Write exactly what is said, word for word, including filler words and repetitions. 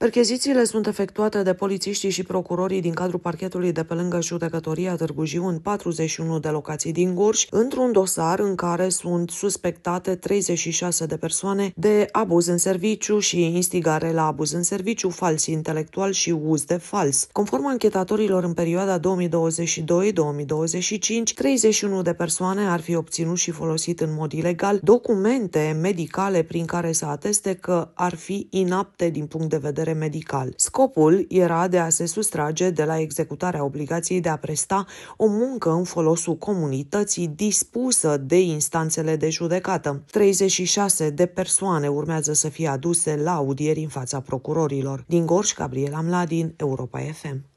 Perchezițiile sunt efectuate de polițiștii și procurorii din cadrul parchetului de pe lângă judecătoria Târgu Jiu în patruzeci și unu de locații din Gorj, într-un dosar în care sunt suspectate treizeci și șase de persoane de abuz în serviciu și instigare la abuz în serviciu, fals intelectual și uz de fals. Conform anchetatorilor, în perioada două mii douăzeci și doi - două mii douăzeci și cinci, treizeci și unu de persoane ar fi obținut și folosit în mod ilegal documente medicale prin care să ateste că ar fi inapte din punct de vedere medical. Scopul era de a se sustrage de la executarea obligației de a presta o muncă în folosul comunității dispusă de instanțele de judecată. treizeci și șase de persoane urmează să fie aduse la audieri în fața procurorilor. Din Gorj, Gabriela Mladin, Europa F M.